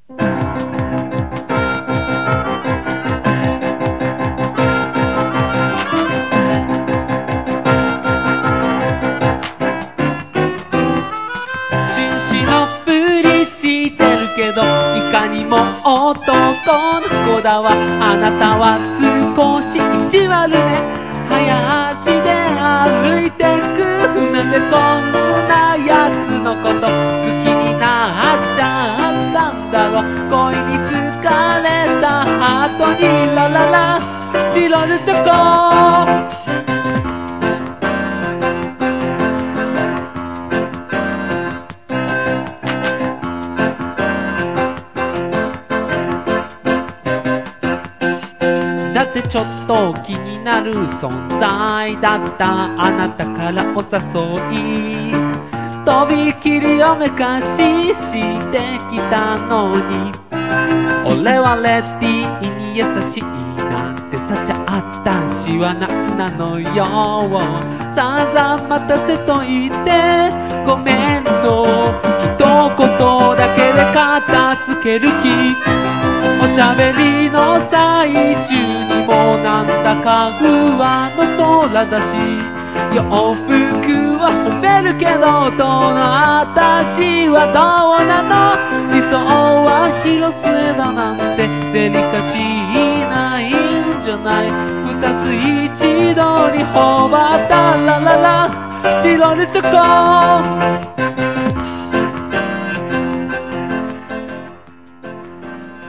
紳士のふりしてるけどいかにも男の子だわ。あなたは少し意地悪ね。早足で歩いてく。なんでこんなやつのこと好きになっちゃったんだろう。恋に疲れたハートにラララチロルチョコ。だってちょっと気になる存在だったあなたからお誘い、とびきりおめかししてきたのに、俺はレディーに優しいなんてさちゃったしはなんなのよ。さざ待たせといてごめんの一言だけで片付ける気。おしゃべりの最中にもなんだか不安の空だし、洋服は褒めるけどどの私はどうなの。理想は広末だなんてデリカシーないんじゃない。二つ一度に頬張ったラララチロルチョコ。